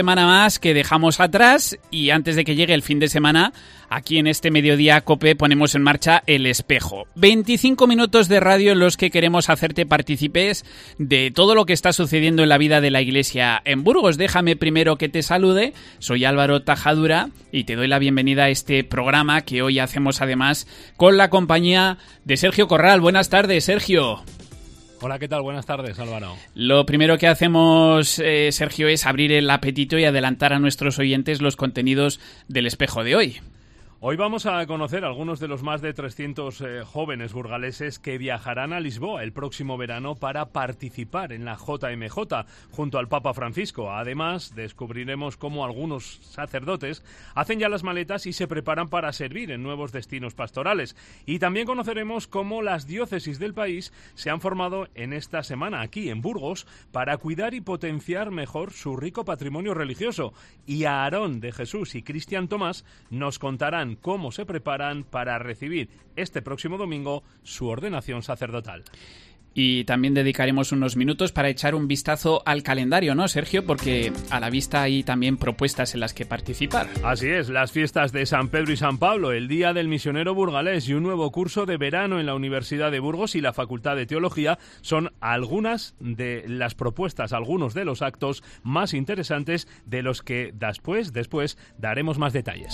Semana más que dejamos atrás y antes de que llegue el fin de semana, aquí en este Mediodía COPE ponemos en marcha El Espejo. 25 minutos de radio en los que queremos hacerte partícipes de todo lo que está sucediendo en la vida de la Iglesia en Burgos. Déjame primero que te salude, soy Álvaro Tajadura y te doy la bienvenida a este programa que hoy hacemos además con la compañía de Sergio Corral. Buenas tardes, Sergio. Hola, ¿qué tal? Buenas tardes, Álvaro. Lo primero que hacemos, Sergio, es abrir el apetito y adelantar a nuestros oyentes los contenidos del Espejo de hoy. Hoy vamos a conocer algunos de los más de 300 jóvenes burgaleses que viajarán a Lisboa el próximo verano para participar en la JMJ junto al Papa Francisco. Además, descubriremos cómo algunos sacerdotes hacen ya las maletas y se preparan para servir en nuevos destinos pastorales. Y también conoceremos cómo las diócesis del país se han formado en esta semana aquí en Burgos para cuidar y potenciar mejor su rico patrimonio religioso. Y Aarón de Jesús y Cristian Tomás nos contarán cómo se preparan para recibir este próximo domingo su ordenación sacerdotal. Y también dedicaremos unos minutos para echar un vistazo al calendario, ¿no, Sergio? Porque a la vista hay también propuestas en las que participar. Así es, las fiestas de San Pedro y San Pablo, el Día del Misionero Burgalés y un nuevo curso de verano en la Universidad de Burgos y la Facultad de Teología son algunas de las propuestas, algunos de los actos más interesantes de los que después daremos más detalles.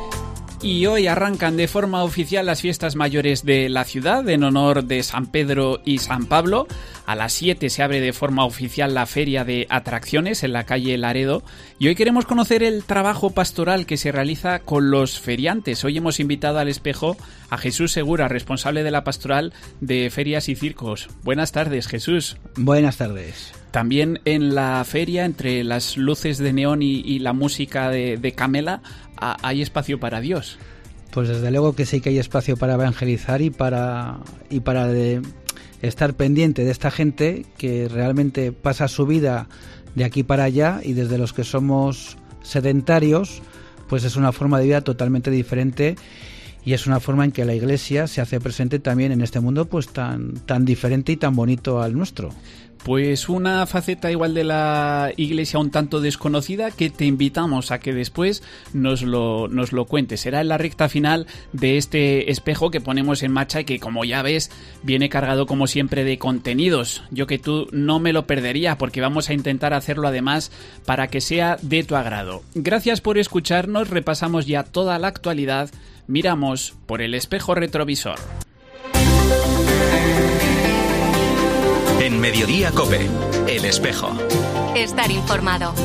Y hoy arrancan de forma oficial las fiestas mayores de la ciudad en honor de San Pedro y San Pablo. A las 7 se abre de forma oficial la feria de atracciones en la calle Laredo. Y hoy queremos conocer el trabajo pastoral que se realiza con los feriantes. Hoy hemos invitado al Espejo a Jesús Segura, responsable de la pastoral de ferias y circos. Buenas tardes, Jesús. Buenas tardes. También en la feria, entre las luces de neón y la música de Camela, ¿hay espacio para Dios? Pues desde luego que sí que hay espacio para evangelizar y para estar pendiente de esta gente que realmente pasa su vida de aquí para allá, y desde los que somos sedentarios, pues es una forma de vida totalmente diferente. Y es una forma en que la Iglesia se hace presente también en este mundo pues tan diferente y tan bonito al nuestro. Pues una faceta igual de la Iglesia un tanto desconocida que te invitamos a que después nos lo cuentes. Será en la recta final de este espejo que ponemos en marcha y que, como ya ves, viene cargado como siempre de contenidos. Yo que tú no me lo perdería, porque vamos a intentar hacerlo además para que sea de tu agrado. Gracias por escucharnos, repasamos ya toda la actualidad, miramos por el espejo retrovisor. En Mediodía COPE, El Espejo. Estar informado.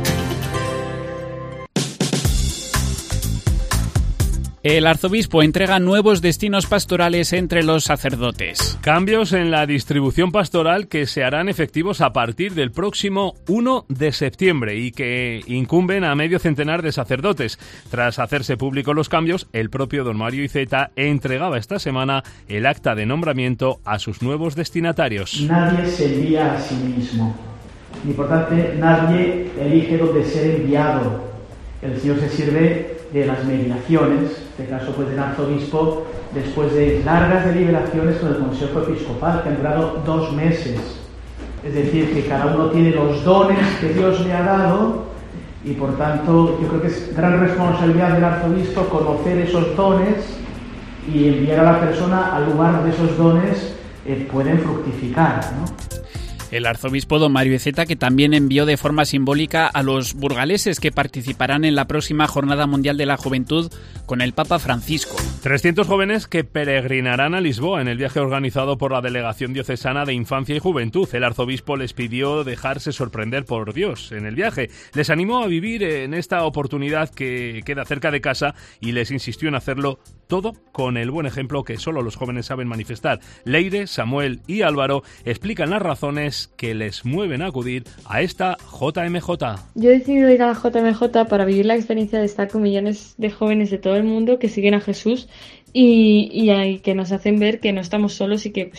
El arzobispo entrega nuevos destinos pastorales entre los sacerdotes. Cambios en la distribución pastoral que se harán efectivos a partir del próximo 1 de septiembre y que incumben a medio centenar de sacerdotes. Tras hacerse públicos los cambios, el propio don Mario Iceta entregaba esta semana el acta de nombramiento a sus nuevos destinatarios. Nadie se envía a sí mismo. Y por tanto, nadie elige dónde ser enviado. El Señor se sirve de las mediaciones, en este caso pues del arzobispo, después de largas deliberaciones con el Consejo Episcopal que han durado 2 meses. Es decir, que cada uno tiene los dones que Dios le ha dado y por tanto yo creo que es gran responsabilidad del arzobispo conocer esos dones y enviar a la persona al lugar donde esos dones pueden fructificar, ¿no? El arzobispo don Mario Iceta, que también envió de forma simbólica a los burgaleses que participarán en la próxima Jornada Mundial de la Juventud con el Papa Francisco. 300 jóvenes que peregrinarán a Lisboa en el viaje organizado por la Delegación Diocesana de Infancia y Juventud. El arzobispo les pidió dejarse sorprender por Dios en el viaje. Les animó a vivir en esta oportunidad que queda cerca de casa y les insistió en hacerlo todo con el buen ejemplo que solo los jóvenes saben manifestar. Leire, Samuel y Álvaro explican las razones que les mueven a acudir a esta JMJ. Yo he decidido ir a la JMJ para vivir la experiencia de estar con millones de jóvenes de todo el mundo que siguen a Jesús y que nos hacen ver que no estamos solos y que pues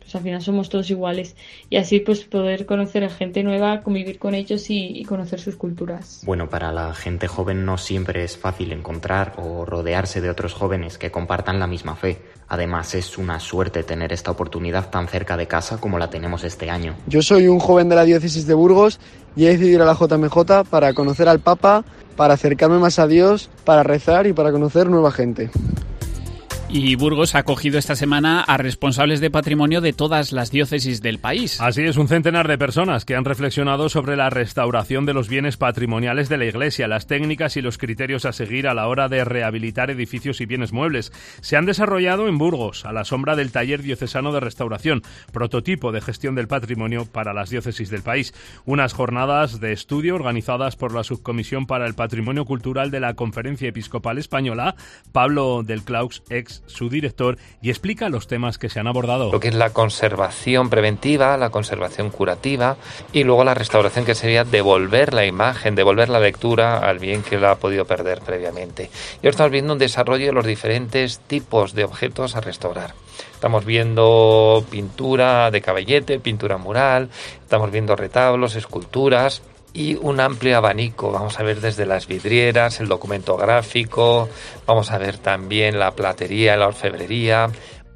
pues al final somos todos iguales y así pues poder conocer a gente nueva, convivir con ellos y conocer sus culturas. Bueno, para la gente joven no siempre es fácil encontrar o rodearse de otros jóvenes que compartan la misma fe. Además, es una suerte tener esta oportunidad tan cerca de casa como la tenemos este año. Yo soy un joven de la diócesis de Burgos y he decidido ir a la JMJ para conocer al Papa, para acercarme más a Dios, para rezar y para conocer nueva gente. Y Burgos ha acogido esta semana a responsables de patrimonio de todas las diócesis del país. Así es, un centenar de personas que han reflexionado sobre la restauración de los bienes patrimoniales de la Iglesia, las técnicas y los criterios a seguir a la hora de rehabilitar edificios y bienes muebles. Se han desarrollado en Burgos, a la sombra del Taller Diocesano de Restauración, prototipo de gestión del patrimonio para las diócesis del país. Unas jornadas de estudio organizadas por la Subcomisión para el Patrimonio Cultural de la Conferencia Episcopal Española. Pablo del Claux, su director, y explica los temas que se han abordado. Lo que es la conservación preventiva, la conservación curativa y luego la restauración, que sería devolver la imagen, devolver la lectura al bien que la ha podido perder previamente. Y ahora estamos viendo un desarrollo de los diferentes tipos de objetos a restaurar. Estamos viendo pintura de caballete, pintura mural, estamos viendo retablos, esculturas y un amplio abanico. Vamos a ver desde las vidrieras, el documento gráfico, vamos a ver también la platería, la orfebrería.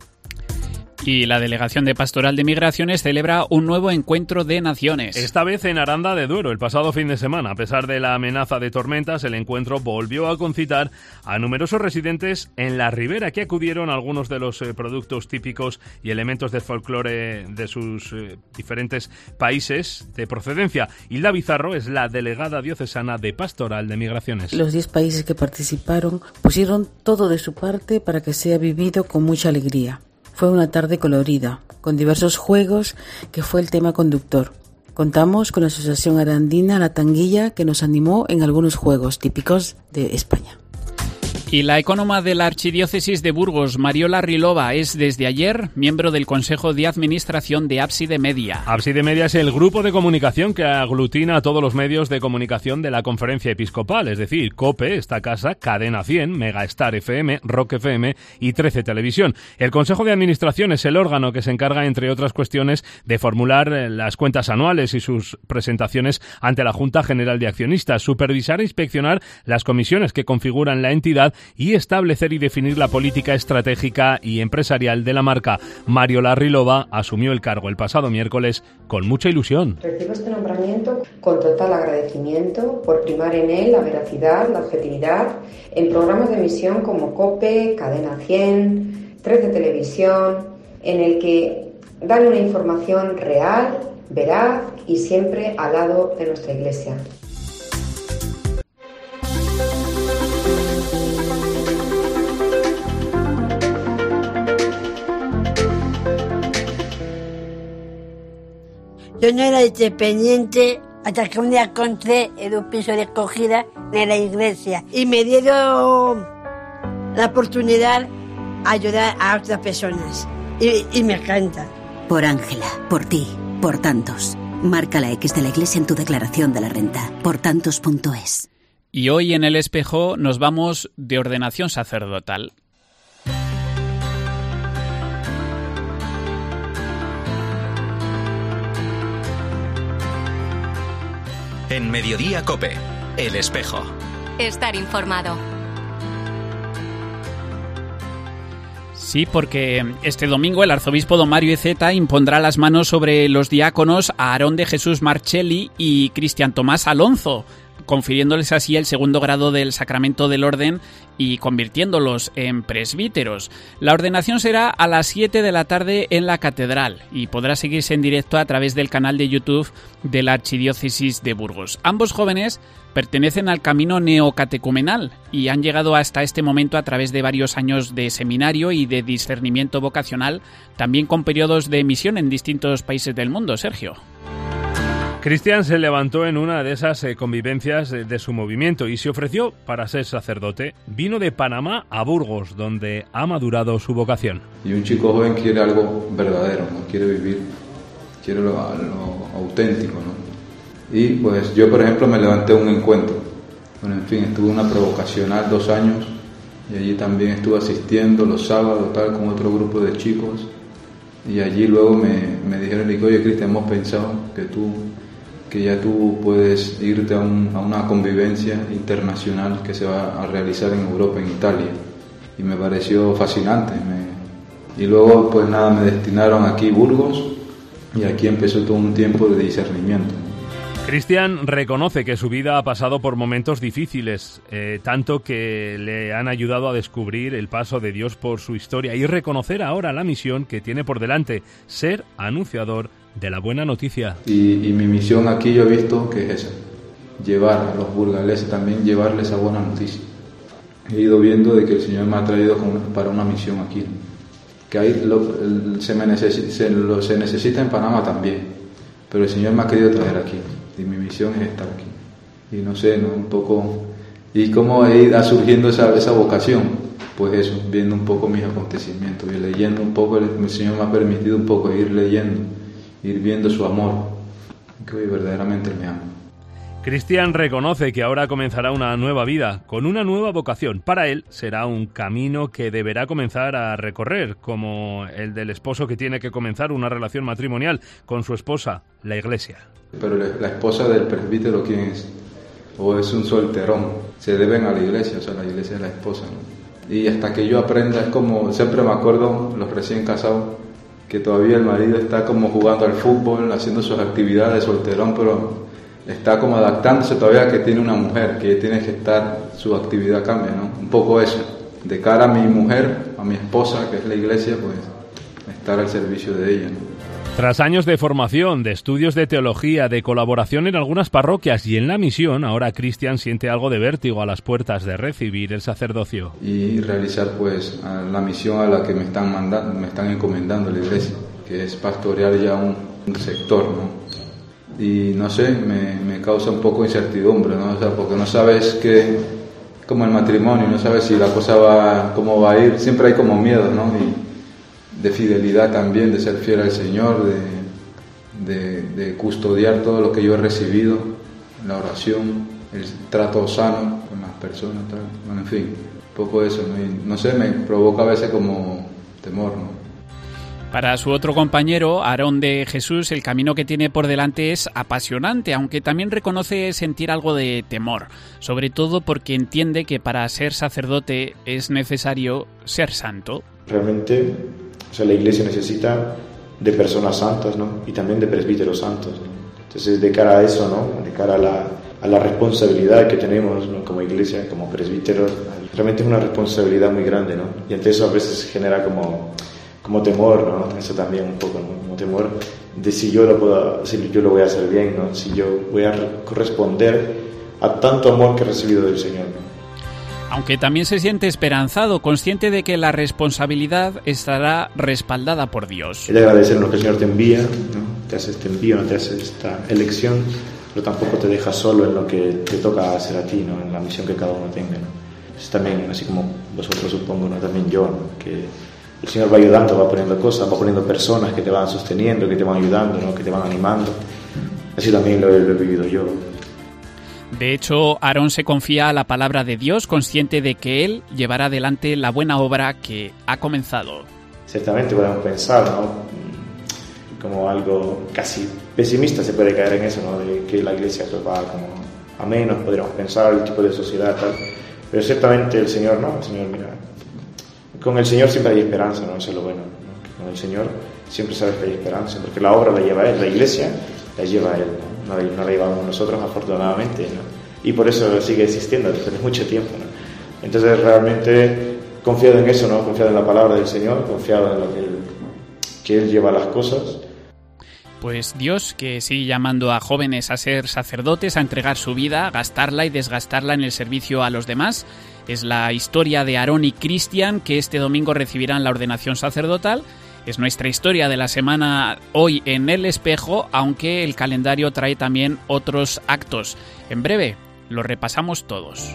Y la Delegación de Pastoral de Migraciones celebra un nuevo encuentro de naciones. Esta vez en Aranda de Duero, el pasado fin de semana. A pesar de la amenaza de tormentas, el encuentro volvió a concitar a numerosos residentes en la ribera, que acudieron a algunos de los productos típicos y elementos del folclore de sus diferentes países de procedencia. Hilda Bizarro es la delegada diocesana de Pastoral de Migraciones. Los 10 países que participaron pusieron todo de su parte para que sea vivido con mucha alegría. Fue una tarde colorida, con diversos juegos, que fue el tema conductor. Contamos con la Asociación Arandina La Tanguilla, que nos animó en algunos juegos típicos de España. Y la ecónoma de la Archidiócesis de Burgos, Mariola Rilova, es desde ayer miembro del Consejo de Administración de Ábside Media. Ábside Media es el grupo de comunicación que aglutina a todos los medios de comunicación de la Conferencia Episcopal, es decir, COPE, Esta Casa, Cadena 100, Megastar FM, Rock FM y 13 Televisión. El Consejo de Administración es el órgano que se encarga, entre otras cuestiones, de formular las cuentas anuales y sus presentaciones ante la Junta General de Accionistas, supervisar e inspeccionar las comisiones que configuran la entidad y establecer y definir la política estratégica y empresarial de la marca. Mariola Rilova asumió el cargo el pasado miércoles con mucha ilusión. Recibo este nombramiento con total agradecimiento por primar en él la veracidad, la objetividad en programas de emisión como COPE, Cadena 100, 13 Televisión, en el que dan una información real, veraz y siempre al lado de nuestra Iglesia. Yo no era independiente hasta que un día encontré en un piso de acogida de la iglesia y me dieron la oportunidad de ayudar a otras personas y me encanta. Por Ángela, por ti, por tantos. Marca la X de la iglesia en tu declaración de la renta. Portantos.es. Y hoy en El Espejo nos vamos de ordenación sacerdotal. En Mediodía COPE, El Espejo. Estar informado. Sí, porque este domingo el arzobispo don Mario Iceta impondrá las manos sobre los diáconos a Aarón de Jesús Marchelli y Cristian Tomás Alonso, confiriéndoles así el segundo grado del sacramento del orden y convirtiéndolos en presbíteros. La ordenación será a las 7 de la tarde en la catedral y podrá seguirse en directo a través del canal de YouTube de la Archidiócesis de Burgos. Ambos jóvenes pertenecen al camino neocatecumenal y han llegado hasta este momento a través de varios años de seminario y de discernimiento vocacional, también con periodos de misión en distintos países del mundo. Sergio. Cristian se levantó en una de esas convivencias de su movimiento y se ofreció para ser sacerdote. Vino de Panamá a Burgos, donde ha madurado su vocación. Y un chico joven quiere algo verdadero, ¿no? Quiere vivir, quiere lo auténtico, ¿no? Y pues yo, por ejemplo, me levanté a un encuentro. Bueno, en fin, estuve en una prevocacional 2 años y allí también estuve asistiendo los sábados, tal, con otro grupo de chicos. Y allí luego me dijeron, oye Cristian, hemos pensado que ya tú puedes irte a una convivencia internacional que se va a realizar en Europa, en Italia. Y me pareció fascinante. Y luego pues nada, me destinaron aquí a Burgos y aquí empezó todo un tiempo de discernimiento. Cristian reconoce que su vida ha pasado por momentos difíciles, tanto que le han ayudado a descubrir el paso de Dios por su historia y reconocer ahora la misión que tiene por delante, ser anunciador de la buena noticia. Y mi misión aquí yo he visto que es esa, llevar a los burgaleses también, llevarles esa buena noticia. He ido viendo de que el Señor me ha traído para una misión aquí, que ahí se necesita en Panamá también, pero el Señor me ha querido traer aquí. Y mi misión es estar aquí. Y no sé, ¿no? Un poco... ¿Y cómo ha surgiendo esa vocación? Pues eso, viendo un poco mis acontecimientos y leyendo un poco. El Señor me ha permitido un poco ir leyendo, ir viendo su amor, que hoy verdaderamente me ama. Cristian reconoce que ahora comenzará una nueva vida, con una nueva vocación. Para él será un camino que deberá comenzar a recorrer, como el del esposo que tiene que comenzar una relación matrimonial con su esposa, la Iglesia. Pero la esposa del presbítero, ¿quién es? ¿O es un solterón? Se deben a la Iglesia, o sea, la Iglesia es la esposa, ¿no? Y hasta que yo aprenda, es como, siempre me acuerdo, los recién casados, que todavía el marido está como jugando al fútbol, haciendo sus actividades de solterón, pero está como adaptándose todavía a que tiene una mujer, que tiene que estar, su actividad cambia, ¿no? Un poco eso, de cara a mi mujer, a mi esposa, que es la Iglesia, pues estar al servicio de ella, ¿no? Tras años de formación, de estudios de teología, de colaboración en algunas parroquias y en la misión, ahora Cristian siente algo de vértigo a las puertas de recibir el sacerdocio. Y realizar pues la misión a la que me están encomendando la Iglesia, que es pastorear ya un sector, ¿no? Y no sé, me causa un poco de incertidumbre, ¿no? O sea, porque no sabes como el matrimonio, no sabes si la cosa cómo va a ir, siempre hay como miedo, ¿no? Y de fidelidad también, de ser fiel al Señor, de custodiar todo lo que yo he recibido, la oración, el trato sano con las personas, tal. Bueno, en fin, un poco eso, ¿no? Y, no sé, me provoca a veces como temor, ¿no? Para su otro compañero, Aarón de Jesús, el camino que tiene por delante es apasionante, aunque también reconoce sentir algo de temor, sobre todo porque entiende que para ser sacerdote es necesario ser santo. Realmente, o sea, la Iglesia necesita de personas santas, ¿no? Y también de presbíteros santos, ¿no? Entonces, de cara a eso, ¿no? De cara a la responsabilidad que tenemos, ¿no? Como Iglesia, como presbíteros, realmente es una responsabilidad muy grande, ¿no? Y ante eso a veces genera como temor, ¿no? Eso también un poco, ¿no? Como temor de si yo lo voy a hacer bien, ¿no? Si yo voy a corresponder a tanto amor que he recibido del Señor, ¿no? Aunque también se siente esperanzado, consciente de que la responsabilidad estará respaldada por Dios. He de agradecer lo que el Señor te envía, ¿no? Te hace este envío, no te hace esta elección, pero tampoco te deja solo en lo que te toca hacer a ti, ¿no? En la misión que cada uno tenga, ¿no? Es también, así como vosotros supongo, ¿no? También yo, ¿no? Que el Señor va ayudando, va poniendo cosas, va poniendo personas que te van sosteniendo, que te van ayudando, ¿no? Que te van animando. Así también lo he vivido yo. De hecho, Aarón se confía a la palabra de Dios, consciente de que él llevará adelante la buena obra que ha comenzado. Ciertamente podemos pensar, ¿no? Como algo casi pesimista se puede caer en eso, ¿no? De que la Iglesia pues va como a menos, podríamos pensar el tipo de sociedad, tal. Pero ciertamente el Señor, ¿no? El Señor, mira, con el Señor siempre hay esperanza, ¿no? Eso es lo bueno, ¿no? Con el Señor siempre sabes que hay esperanza, porque la obra la lleva Él, la Iglesia la lleva Él, ¿no? No la llevamos nosotros, afortunadamente, ¿no? Y por eso sigue existiendo después de mucho tiempo, ¿no? Entonces realmente confiado en eso, ¿no? Confiado en la palabra del Señor, confiado en lo que Él lleva las cosas. Pues Dios, que sigue llamando a jóvenes a ser sacerdotes, a entregar su vida, a gastarla y desgastarla en el servicio a los demás. Es la historia de Aarón y Cristian, que este domingo recibirán la ordenación sacerdotal. Es nuestra historia de la semana hoy en El Espejo, aunque el calendario trae también otros actos. En breve, los repasamos todos.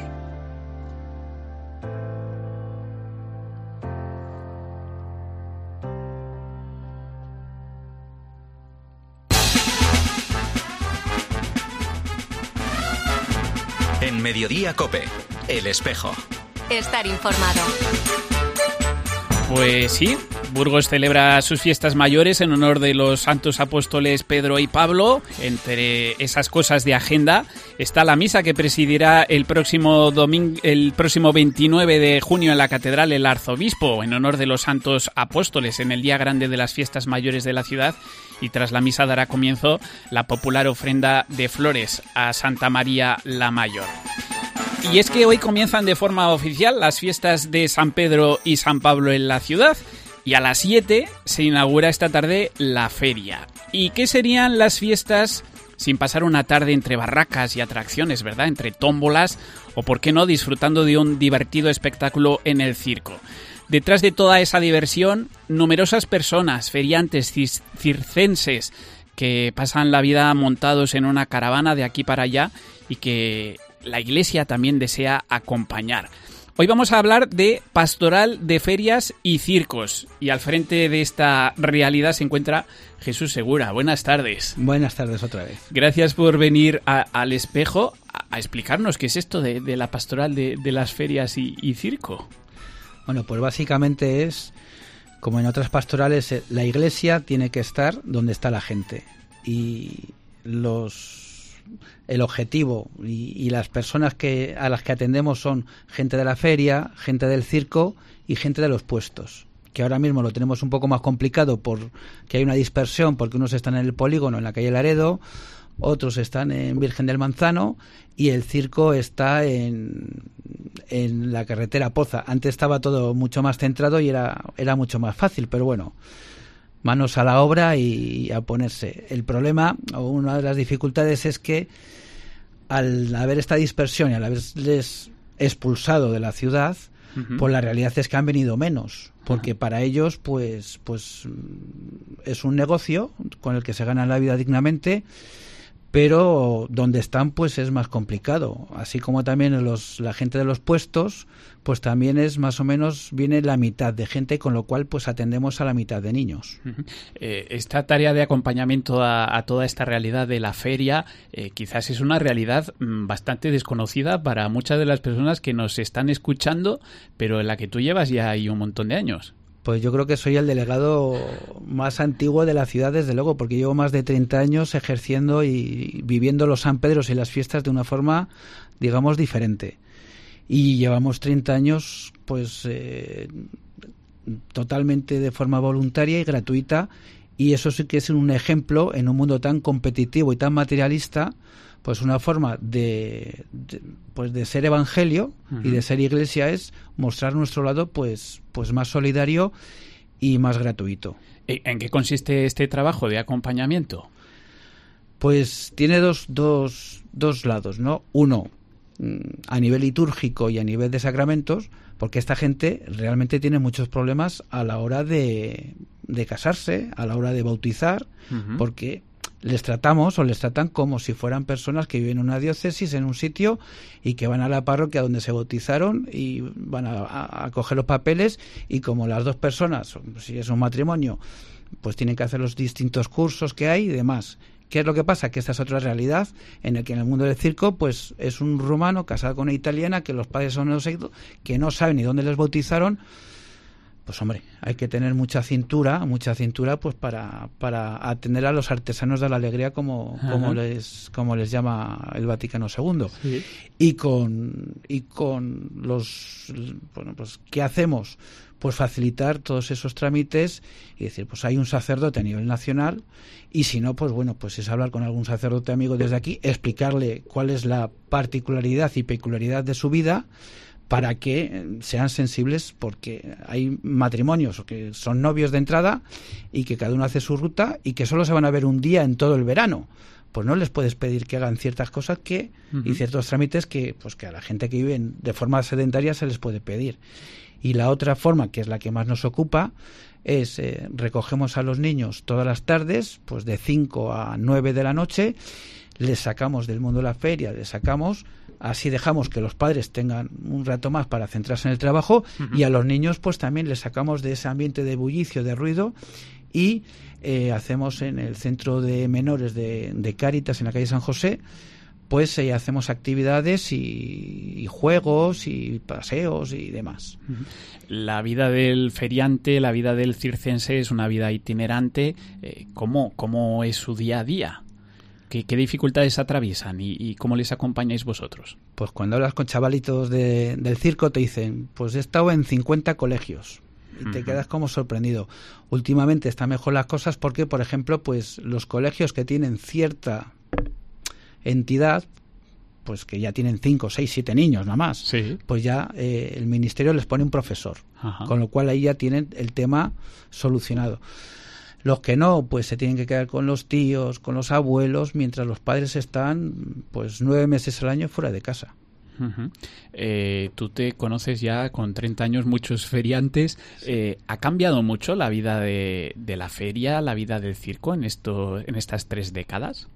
En Mediodía COPE, El Espejo. Estar informado. Pues sí, Burgos celebra sus fiestas mayores en honor de los santos apóstoles Pedro y Pablo. Entre esas cosas de agenda está la misa que presidirá el próximo 29 de junio en la Catedral el Arzobispo, en honor de los santos apóstoles, en el día grande de las fiestas mayores de la ciudad. Y tras la misa dará comienzo la popular ofrenda de flores a Santa María la Mayor. Y es que hoy comienzan de forma oficial las fiestas de San Pedro y San Pablo en la ciudad. Y a las 7 se inaugura esta tarde la feria. ¿Y qué serían las fiestas sin pasar una tarde entre barracas y atracciones, verdad? Entre tómbolas o, por qué no, disfrutando de un divertido espectáculo en el circo. Detrás de toda esa diversión, numerosas personas, feriantes circenses, que pasan la vida montados en una caravana de aquí para allá y que la Iglesia también desea acompañar. Hoy vamos a hablar de pastoral de ferias y circos. Y al frente de esta realidad se encuentra Jesús Segura. Buenas tardes. Buenas tardes otra vez. Gracias por venir al Espejo a explicarnos qué es esto de la pastoral de las ferias y circo. Bueno, pues básicamente es, como en otras pastorales, la Iglesia tiene que estar donde está la gente. Y el objetivo y las personas a las que atendemos son gente de la feria, gente del circo y gente de los puestos, que ahora mismo lo tenemos un poco más complicado porque hay una dispersión, porque unos están en el polígono en la calle Laredo, otros están en Virgen del Manzano y el circo está en la carretera Poza. Antes estaba todo mucho más centrado y era mucho más fácil, pero bueno, manos a la obra y a ponerse. El problema, o una de las dificultades, es que al haber esta dispersión y al haberles expulsado de la ciudad, pues la realidad es que han venido menos, porque para ellos pues es un negocio con el que se ganan la vida dignamente, pero donde están pues es más complicado. Así como también la gente de los puestos, pues también es más o menos, viene la mitad de gente, con lo cual pues atendemos a la mitad de niños. Esta tarea de acompañamiento a toda esta realidad de la feria quizás es una realidad bastante desconocida para muchas de las personas que nos están escuchando, pero en la que tú llevas ya hay un montón de años. Pues yo creo que soy el delegado más antiguo de la ciudad, desde luego, porque llevo más de 30 años ejerciendo y viviendo los San Pedros y las fiestas de una forma, digamos, diferente. Y llevamos 30 años, pues, totalmente de forma voluntaria y gratuita, y eso sí que es un ejemplo en un mundo tan competitivo y tan materialista, pues una forma de ser evangelio y de ser iglesia es mostrar nuestro lado pues más solidario y más gratuito. ¿En qué consiste este trabajo de acompañamiento? Pues tiene dos lados, ¿no? Uno, a nivel litúrgico y a nivel de sacramentos, porque esta gente realmente tiene muchos problemas a la hora de casarse, a la hora de bautizar, porque les tratan como si fueran personas que viven en una diócesis, en un sitio, y que van a la parroquia donde se bautizaron y van a coger los papeles, y como las dos personas, si es un matrimonio, pues tienen que hacer los distintos cursos que hay y demás. ¿Qué es lo que pasa? Que esta es otra realidad en la que en el mundo del circo pues es un rumano casado con una italiana, que los padres son que no saben ni dónde les bautizaron. Pues hombre, hay que tener mucha cintura pues para atender a los artesanos de la alegría como les llama el Vaticano II. Sí. Y con los, bueno, pues ¿qué hacemos? Pues facilitar todos esos trámites y decir, pues hay un sacerdote a nivel nacional, y si no, pues bueno, pues es hablar con algún sacerdote amigo desde aquí, explicarle cuál es la particularidad y peculiaridad de su vida, para que sean sensibles, porque hay matrimonios que son novios de entrada y que cada uno hace su ruta y que solo se van a ver un día en todo el verano. Pues no les puedes pedir que hagan ciertas cosas y ciertos trámites que a la gente que vive de forma sedentaria se les puede pedir. Y la otra forma, que es la que más nos ocupa, es recogemos a los niños todas las tardes, pues de 5 a 9 de la noche, les sacamos del mundo de la feria, así dejamos que los padres tengan un rato más para centrarse en el trabajo, y a los niños pues también les sacamos de ese ambiente de bullicio, de ruido, y hacemos en el centro de menores de Cáritas en la calle San José, pues hacemos actividades y y juegos y paseos y demás. La vida del feriante, la vida del circense es una vida itinerante. ¿Cómo es su día a día? ¿Qué dificultades atraviesan y cómo les acompañáis vosotros? Pues cuando hablas con chavalitos del circo te dicen, pues he estado en 50 colegios. Y te quedas como sorprendido. Últimamente están mejor las cosas porque, por ejemplo, pues los colegios que tienen cierta entidad, pues que ya tienen 5, 6, 7 niños nada más, sí, pues ya el ministerio les pone un profesor. Ajá. Con lo cual ahí ya tienen el tema solucionado. Los que no, pues se tienen que quedar con los tíos, con los abuelos, mientras los padres están pues 9 meses al año fuera de casa. Uh-huh. Tú te conoces ya con 30 años muchos feriantes. ¿Ha cambiado mucho la vida de la feria, la vida del circo en estas 3 décadas?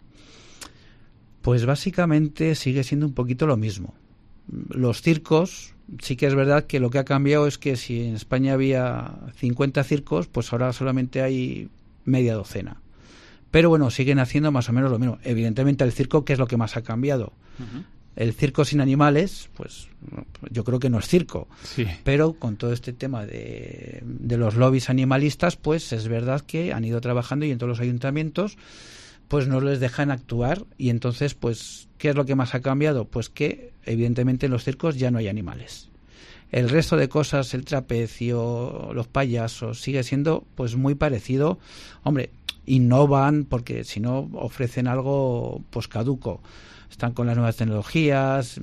Pues básicamente sigue siendo un poquito lo mismo. Los circos, sí que es verdad que lo que ha cambiado es que si en España había 50 circos, pues ahora solamente hay media docena. Pero bueno, siguen haciendo más o menos lo mismo. Evidentemente el circo, ¿qué es lo que más ha cambiado? Uh-huh. El circo sin animales, pues yo creo que no es circo. Sí. Pero con todo este tema de los lobbies animalistas, pues es verdad que han ido trabajando y en todos los ayuntamientos pues no les dejan actuar y entonces, pues, ¿qué es lo que más ha cambiado? Pues que, evidentemente, en los circos ya no hay animales. El resto de cosas, el trapecio, los payasos, sigue siendo, pues, muy parecido. Hombre, innovan porque si no ofrecen algo, pues, caduco. Están con las nuevas tecnologías.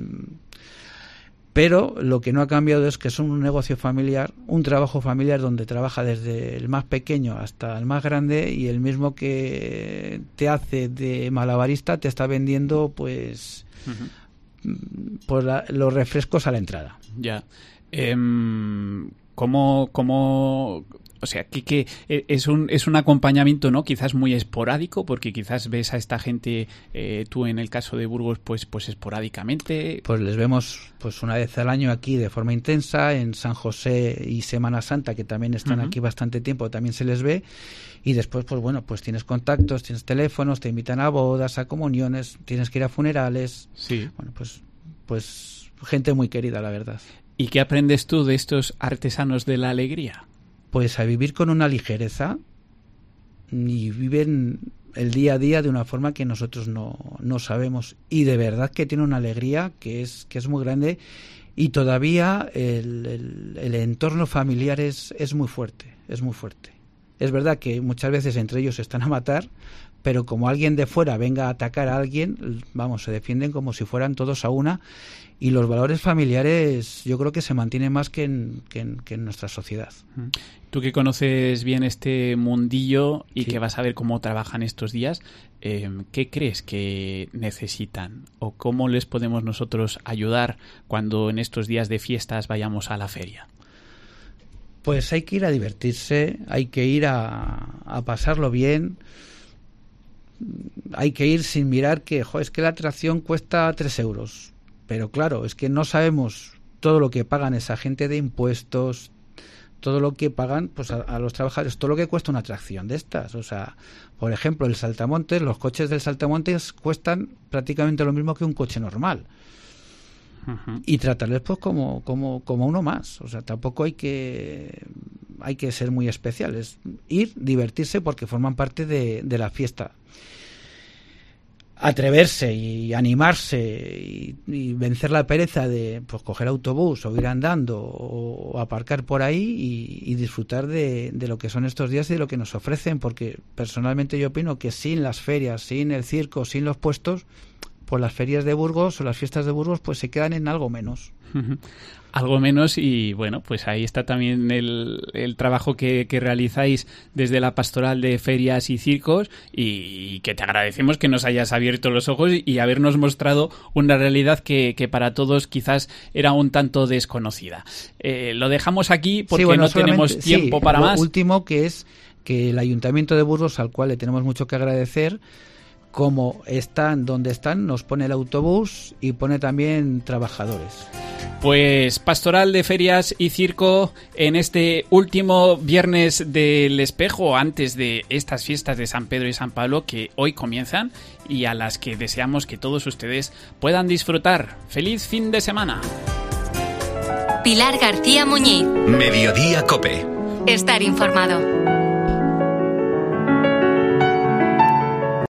Pero lo que no ha cambiado es que son un negocio familiar, un trabajo familiar donde trabaja desde el más pequeño hasta el más grande y el mismo que te hace de malabarista te está vendiendo pues, pues los refrescos a la entrada. Ya. O sea, que es un acompañamiento, ¿no? Quizás muy esporádico, porque quizás ves a esta gente, tú en el caso de Burgos, pues esporádicamente. Pues les vemos pues una vez al año aquí de forma intensa, en San José y Semana Santa, que también están aquí bastante tiempo, también se les ve, y después, pues bueno, pues tienes contactos, tienes teléfonos, te invitan a bodas, a comuniones, tienes que ir a funerales. Sí. Bueno, pues gente muy querida, la verdad. ¿Y qué aprendes tú de estos artesanos de la alegría? Pues a vivir con una ligereza y viven el día a día de una forma que nosotros no sabemos y de verdad que tiene una alegría que es muy grande y todavía el entorno familiar es muy fuerte, es muy fuerte. Es verdad que muchas veces entre ellos se están a matar, pero como alguien de fuera venga a atacar a alguien, vamos, se defienden como si fueran todos a una y los valores familiares yo creo que se mantienen más que en nuestra sociedad. Tú que conoces bien este mundillo y que vas a ver cómo trabajan estos días, ¿qué crees que necesitan? ¿O cómo les podemos nosotros ayudar cuando en estos días de fiestas vayamos a la feria? Pues hay que ir a divertirse, hay que ir a pasarlo bien, hay que ir sin mirar que, es que la atracción cuesta 3 euros. Pero claro, es que no sabemos todo lo que pagan esa gente de impuestos, todo lo que pagan pues a los trabajadores, todo lo que cuesta una atracción de estas. O sea, por ejemplo, el saltamontes, los coches del saltamontes cuestan prácticamente lo mismo que un coche normal. Uh-huh. Y tratarles pues como uno más. O sea, tampoco hay que ser muy especiales. Ir, divertirse porque forman parte de la fiesta. Atreverse y animarse y vencer la pereza de pues coger autobús o ir andando o aparcar por ahí y disfrutar de lo que son estos días y de lo que nos ofrecen, porque personalmente yo opino que sin las ferias, sin el circo, sin los puestos, pues las ferias de Burgos o las fiestas de Burgos pues se quedan en algo menos. Algo menos y bueno, pues ahí está también el trabajo que realizáis desde la pastoral de ferias y circos y que te agradecemos que nos hayas abierto los ojos y habernos mostrado una realidad que para todos quizás era un tanto desconocida. Lo dejamos aquí porque no tenemos tiempo para más. Lo último que es que el Ayuntamiento de Burgos, al cual le tenemos mucho que agradecer, como están donde están, nos pone el autobús y pone también trabajadores. Pues Pastoral de Ferias y Circo en este último viernes del Espejo, antes de estas fiestas de San Pedro y San Pablo que hoy comienzan y a las que deseamos que todos ustedes puedan disfrutar. ¡Feliz fin de semana! Pilar García Muñiz. Mediodía COPE. Estar informado.